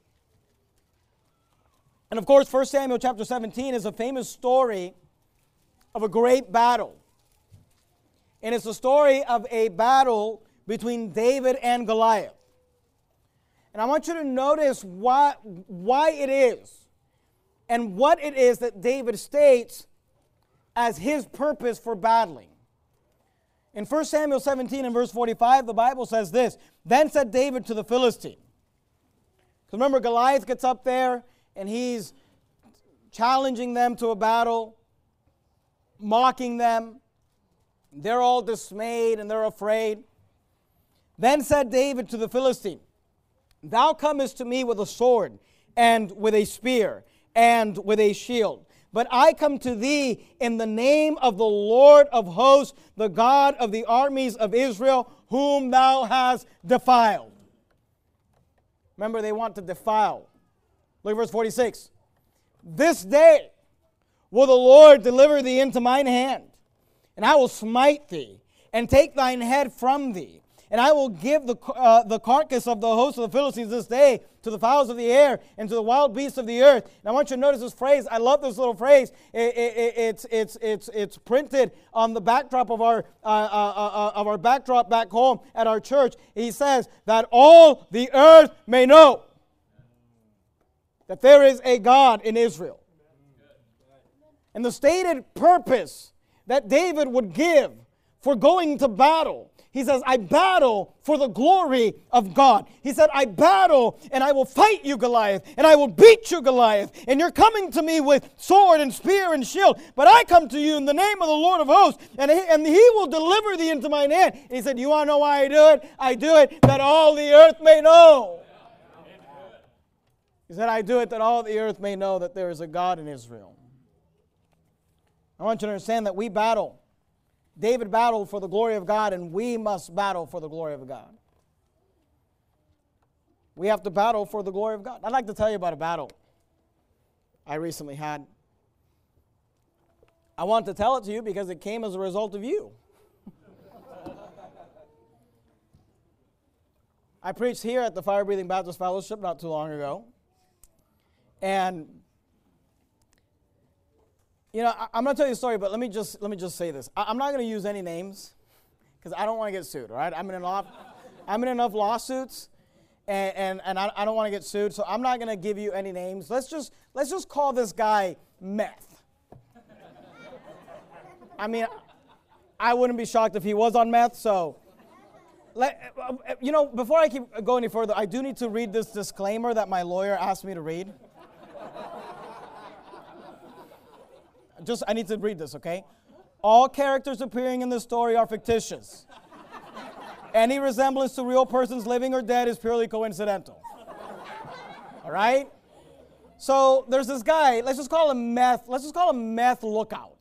And of course, First Samuel chapter seventeen is a famous story of a great battle. And it's the story of a battle between David and Goliath. And I want you to notice why, why it is and what it is that David states as his purpose for battling. In First Samuel seventeen and verse forty-five, the Bible says this, "Then said David to the Philistine," because remember, Goliath gets up there and he's challenging them to a battle, mocking them. They're all dismayed and they're afraid. Then said David to the Philistine, thou comest to me with a sword and with a spear and with a shield. But I come to thee in the name of the Lord of hosts, the God of the armies of Israel, whom thou hast defiled. Remember, they want to defile. Look at verse forty-six. This day will the Lord deliver thee into mine hand, and I will smite thee, and take thine head from thee. And I will give the, uh, the carcass of the host of the Philistines this day to the fowls of the air and to the wild beasts of the earth. And I want you to notice this phrase. I love this little phrase. It, it, it, it's, it's, it's, it's printed on the backdrop of our, uh, uh, uh, of our backdrop back home at our church. He says that all the earth may know that there is a God in Israel. And the stated purpose that David would give for going to battle, he says, I battle for the glory of God. He said, I battle and I will fight you, Goliath, and I will beat you, Goliath. And you're coming to me with sword and spear and shield, but I come to you in the name of the Lord of hosts, and he, and he will deliver thee into mine hand. He said, you want to know why I do it? I do it that all the earth may know. He said, I do it that all the earth may know that there is a God in Israel. I want you to understand that we battle. David battled for the glory of God, and we must battle for the glory of God. We have to battle for the glory of God. I'd like to tell you about a battle I recently had. I want to tell it to you because it came as a result of you. I preached here at the Fire Breathing Baptist Fellowship not too long ago. And you know, I, I'm going to tell you a story, but let me just let me just say this. I, I'm not going to use any names because I don't want to get sued, all right? I'm in enough, I'm in enough lawsuits, and, and, and I, I don't want to get sued, so I'm not going to give you any names. Let's just let's just call this guy Meth. I mean, I wouldn't be shocked if he was on meth, so... Let, you know, before I keep going any further, I do need to read this disclaimer that my lawyer asked me to read. Just, I need to read this, okay? All characters appearing in this story are fictitious. Any resemblance to real persons living or dead is purely coincidental. All right? So there's this guy, let's just call him Meth, let's just call him Meth Lookout.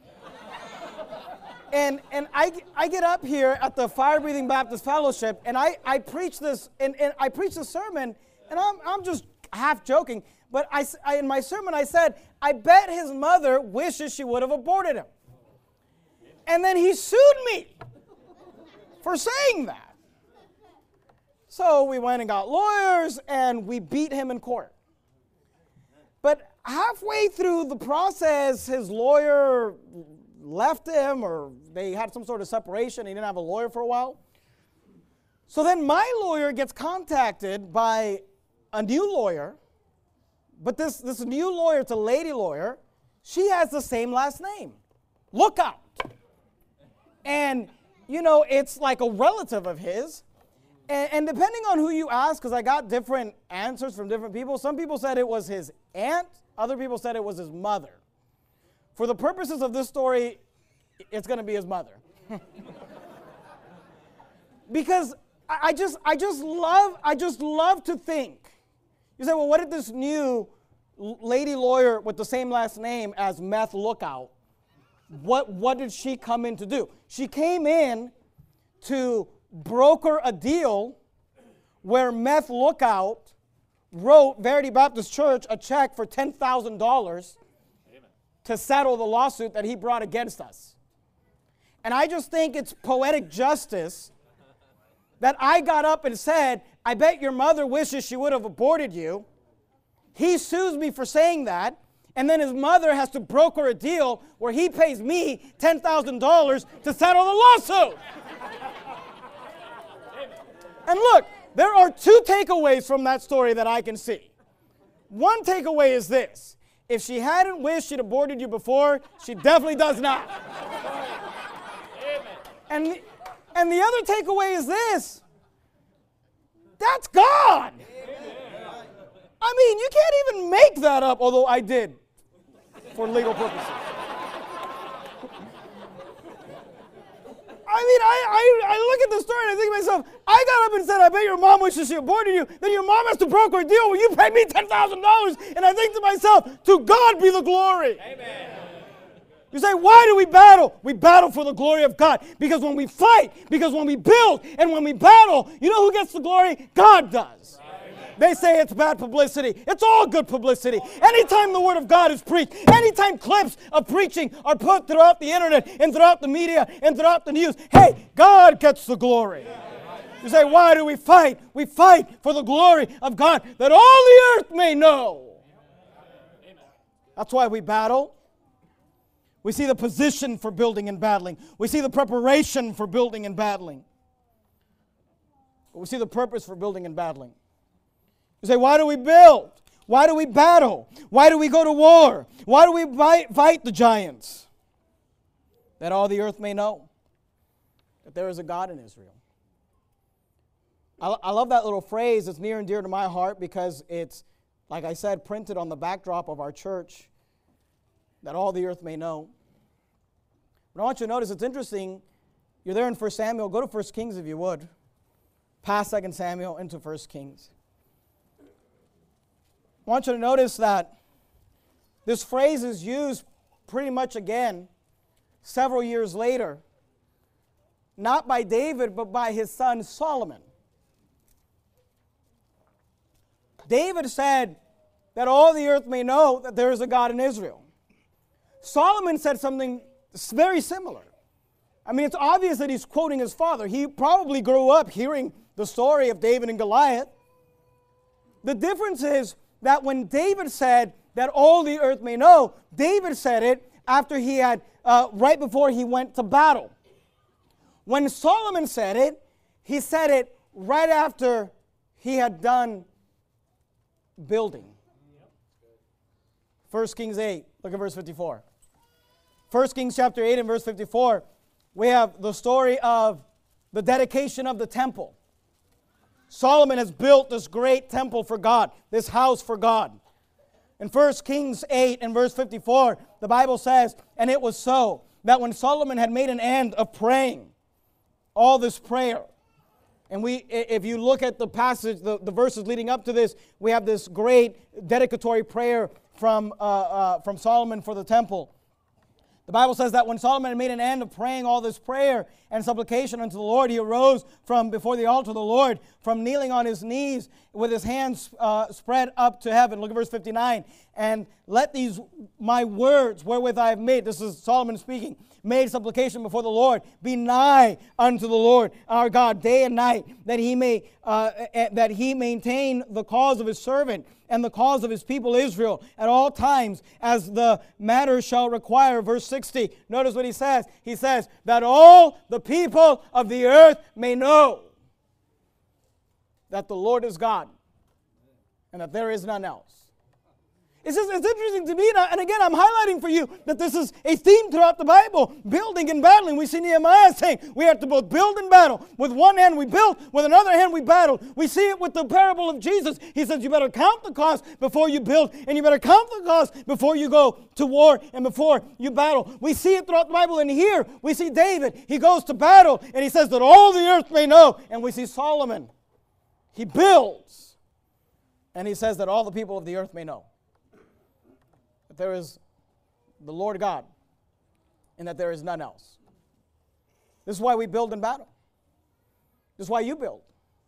And and I, I get up here at the Fire Breathing Baptist Fellowship, and I, I preach this, and, and I preach this sermon, and I'm, I'm just half joking. But I, I, in my sermon, I said, I bet his mother wishes she would have aborted him. And then he sued me for saying that. So we went and got lawyers, and we beat him in court. But halfway through the process, his lawyer left him, or they had some sort of separation. He didn't have a lawyer for a while. So then my lawyer gets contacted by a new lawyer. But this, this new lawyer, it's a lady lawyer, she has the same last name, Lookout. And, you know, it's like a relative of his. And, and depending on who you ask, because I got different answers from different people, some people said it was his aunt, other people said it was his mother. For the purposes of this story, it's going to be his mother. Because I, I just, I just love, I just love to think. You say, well, what did this new lady lawyer with the same last name as Meth Lookout, what, what did she come in to do? She came in to broker a deal where Meth Lookout wrote Verity Baptist Church a check for ten thousand dollars to settle the lawsuit that he brought against us. And I just think it's poetic justice that I got up and said, I bet your mother wishes she would have aborted you. He sues me for saying that, and then his mother has to broker a deal where he pays me ten thousand dollars to settle the lawsuit. And look, there are two takeaways from that story that I can see. One takeaway is this. If she hadn't wished she'd aborted you before, she definitely does not. And the, and the other takeaway is this. That's God. I mean, you can't even make that up, although I did for legal purposes. I mean, I, I, I look at the story and I think to myself, I got up and said, I bet your mom wishes she aborted you. Then your mom has to broker a deal where you pay me ten thousand dollars. And I think to myself, to God be the glory. Amen. You say, why do we battle? We battle for the glory of God. Because when we fight, because when we build, and when we battle, you know who gets the glory? God does. They say it's bad publicity. It's all good publicity. Anytime the Word of God is preached, anytime clips of preaching are put throughout the internet and throughout the media and throughout the news, hey, God gets the glory. You say, why do we fight? We fight for the glory of God, that all the earth may know. That's why we battle. We see the position for building and battling. We see the preparation for building and battling. But we see the purpose for building and battling. You say, why do we build? Why do we battle? Why do we go to war? Why do we fight, fight the giants? That all the earth may know that there is a God in Israel. I, I love that little phrase. It's near and dear to my heart because it's, like I said, printed on the backdrop of our church, that all the earth may know. But I want you to notice, it's interesting. You're there in First Samuel. Go to First Kings if you would. Past Second Samuel into First Kings. I want you to notice that this phrase is used pretty much again several years later, not by David, but by his son Solomon. David said that all the earth may know that there is a God in Israel. Solomon said something very similar. I mean, it's obvious that he's quoting his father. He probably grew up hearing the story of David and Goliath. The difference is that when David said that all the earth may know, David said it after he had, uh, right before he went to battle. When Solomon said it, he said it right after he had done building. First Kings eight, look at verse fifty-four. First Kings chapter eight and verse fifty-four, we have the story of the dedication of the temple. Solomon has built this great temple for God, this house for God. In First Kings eight and verse fifty-four, the Bible says, and it was so, that when Solomon had made an end of praying, all this prayer, and we, if you look at the passage, the, the verses leading up to this, we have this great dedicatory prayer from, uh, uh, from Solomon for the temple. The Bible says that when Solomon had made an end of praying all this prayer and supplication unto the Lord, he arose from before the altar of the Lord, from kneeling on his knees with his hands uh, spread up to heaven. Look at verse fifty-nine. And let these my words wherewith I have made, this is Solomon speaking, made supplication before the Lord, be nigh unto the Lord our God day and night, that he may uh, that he maintain the cause of his servant and the cause of his people Israel at all times, as the matter shall require. Verse sixty, notice what he says. He says, that all the people of the earth may know that the Lord is God, and that there is none else. It's, just, it's interesting to me, and again, I'm highlighting for you that this is a theme throughout the Bible, building and battling. We see Nehemiah saying we have to both build and battle. With one hand we build, with another hand we battle. We see it with the parable of Jesus. He says you better count the cost before you build, and you better count the cost before you go to war and before you battle. We see it throughout the Bible, and here we see David. He goes to battle, and he says that all the earth may know. And we see Solomon. He builds, and he says that all the people of the earth may know that there is the Lord God and that there is none else. This is why we build and battle. This is why you build.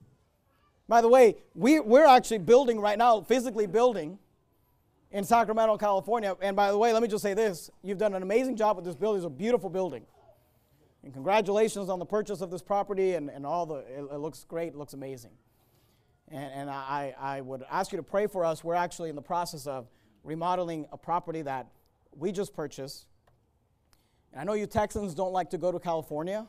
By the way, we, we're actually building right now, physically building in Sacramento, California. And by the way, let me just say this. You've done an amazing job with this building. It's a beautiful building. And congratulations on the purchase of this property and, and all the, it, it looks great, it looks amazing. And, and I, I would ask you to pray for us. We're actually in the process of remodeling a property that we just purchased. And I know you Texans don't like to go to California,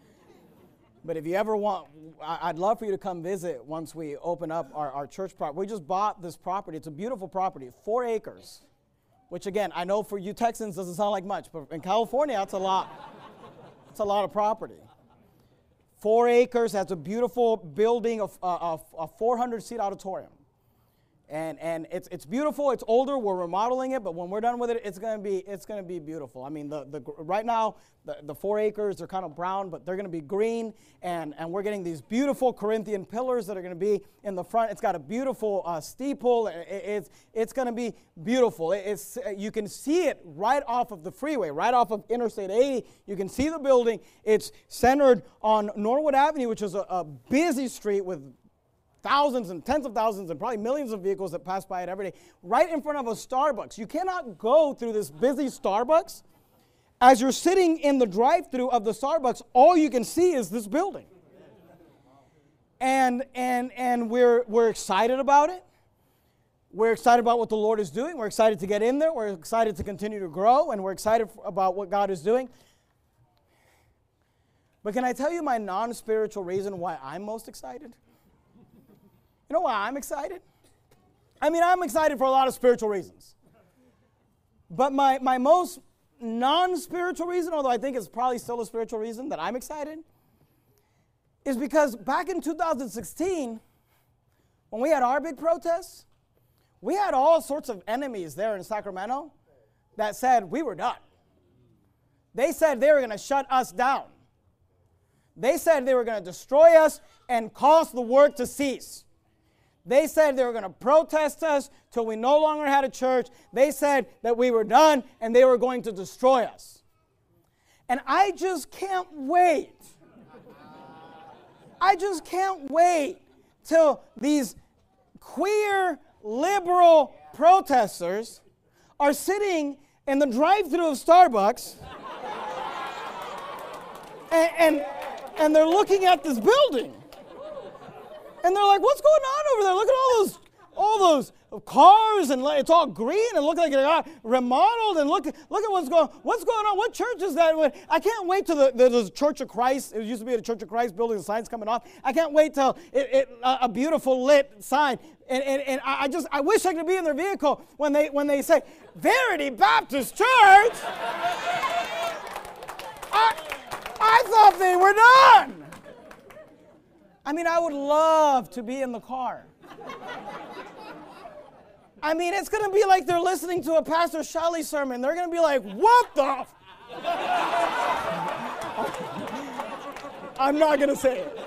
but if you ever want, I'd love for you to come visit once we open up our, our church property. We just bought this property. It's a beautiful property, four acres, which again, I know for you Texans doesn't sound like much, but in California, that's a lot. It's a lot of property. Four acres, has a beautiful building, of a four hundred seat auditorium. And and it's it's beautiful. It's older. We're remodeling it, but when we're done with it, it's gonna be it's gonna be beautiful. I mean, the the right now the, the four acres are kind of brown, but they're gonna be green, and and we're getting these beautiful Corinthian pillars that are gonna be in the front. It's got a beautiful uh, steeple. It, it's it's gonna be beautiful. It, it's you can see it right off of the freeway, right off of Interstate eighty. You can see the building. It's centered on Norwood Avenue, which is a, a busy street with thousands and tens of thousands and probably millions of vehicles that pass by it every day, right in front of a Starbucks. You cannot go through this busy Starbucks. As you're sitting in the drive-thru of the Starbucks, all you can see is this building. And and and we're we're excited about it. We're excited about what the Lord is doing. We're excited to get in there. We're excited to continue to grow, and we're excited about what God is doing. But can I tell you my non-spiritual reason why I'm most excited? You know why I'm excited? I mean, I'm excited for a lot of spiritual reasons. But my, my most non-spiritual reason, although I think it's probably still a spiritual reason that I'm excited, is because back in two thousand sixteen, when we had our big protests, we had all sorts of enemies there in Sacramento that said we were done. They said they were going to shut us down. They said they were going to destroy us and cause the work to cease. They said they were going to protest us till we no longer had a church. They said that we were done and they were going to destroy us. And I just can't wait. I just can't wait till these queer, liberal protesters are sitting in the drive-thru of Starbucks and, and, and they're looking at this building. And they're like, what's going on over there? Look at all those all those cars, and it's all green and look like it got remodeled, and look, look at what's going what's going on. What church is that? I can't wait till the, the Church of Christ. It used to be a Church of Christ building, the sign's coming off. I can't wait till it, it, a beautiful lit sign. And, and, and I just I wish I could be in their vehicle when they when they say, Verity Baptist Church. I, I thought they were done. I mean, I would love to be in the car. I mean, it's going to be like they're listening to a Pastor Shelley sermon. They're going to be like, what the? F-? I'm not going to say it.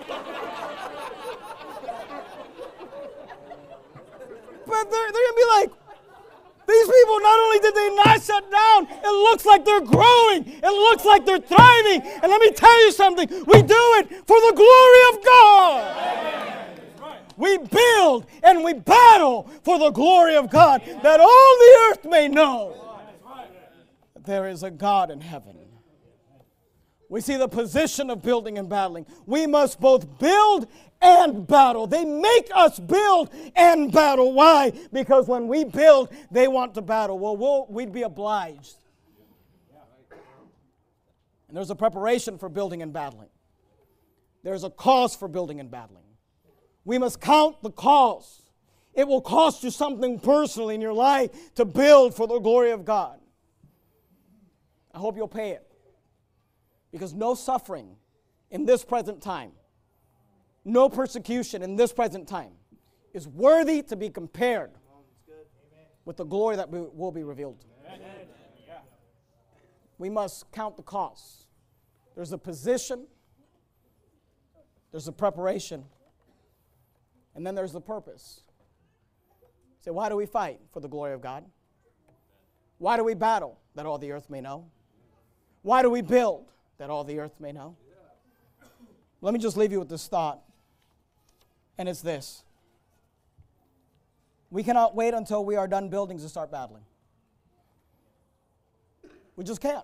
But they're, they're going to be like, these people, not only did they not shut down, it looks like they're growing. It looks like they're thriving. And let me tell you something. We do it for the glory of God. Amen. We build and we battle for the glory of God, that all the earth may know that there is a God in heaven. We see the position of building and battling. We must both build and battle. They make us build and battle. Why? Because when we build, they want to battle. Well, we'll we'd be obliged. And there's a preparation for building and battling. There's a cost for building and battling. We must count the cost. It will cost you something personally in your life to build for the glory of God. I hope you'll pay it. Because no suffering in this present time, no persecution in this present time is worthy to be compared with the glory that will be revealed. We must count the costs. There's a position, there's a preparation, and then there's the purpose. So why do we fight? For the glory of God. Why do we battle? That all the earth may know. Why do we build? That all the earth may know. Let me just leave you with this thought, and it's this. We cannot wait until we are done building to start battling. We just can't.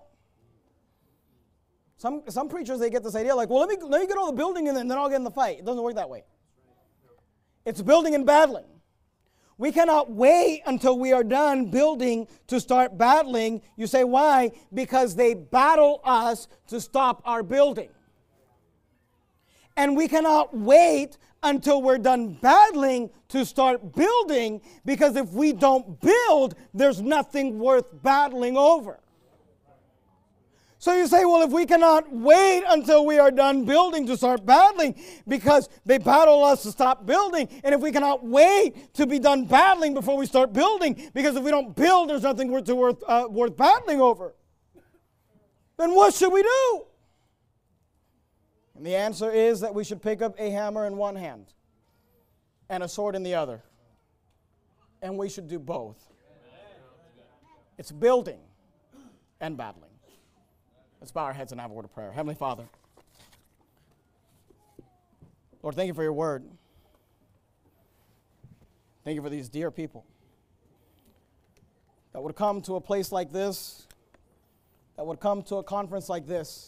Some, some preachers, they get this idea like, well, let me, let me get all the building and then, then I'll get in the fight. It doesn't work that way. It's building and battling. We cannot wait until we are done building to start battling. You say, why? Because they battle us to stop our building. And we cannot wait until we're done battling to start building, because if we don't build, there's nothing worth battling over. So you say, well, if we cannot wait until we are done building to start battling, because they battle us to stop building, and if we cannot wait to be done battling before we start building, because if we don't build, there's nothing worth, to worth, uh, worth battling over, then what should we do? And the answer is that we should pick up a hammer in one hand and a sword in the other. And we should do both. It's building and battling. Let's bow our heads and have a word of prayer. Heavenly Father, Lord, thank you for your word. Thank you for these dear people that would come to a place like this, that would come to a conference like this.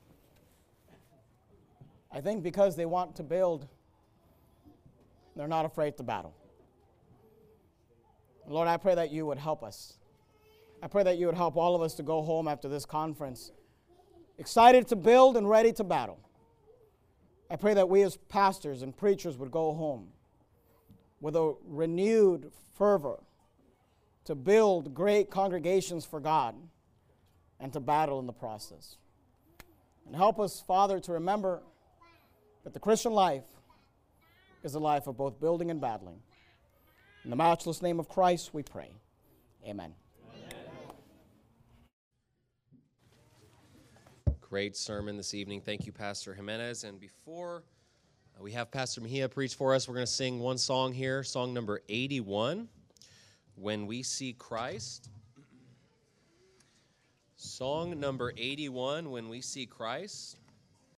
I think because they want to build, they're not afraid to battle. Lord, I pray that you would help us. I pray that you would help all of us to go home after this conference excited to build and ready to battle. I pray that we as pastors and preachers would go home with a renewed fervor to build great congregations for God and to battle in the process. And help us, Father, to remember that the Christian life is a life of both building and battling. In the matchless name of Christ we pray. Amen. Great sermon this evening. Thank you, Pastor Jimenez. And before we have Pastor Mejia preach for us, we're going to sing one song here, song number eighty-one, When We See Christ. Song number eighty-one, When We See Christ.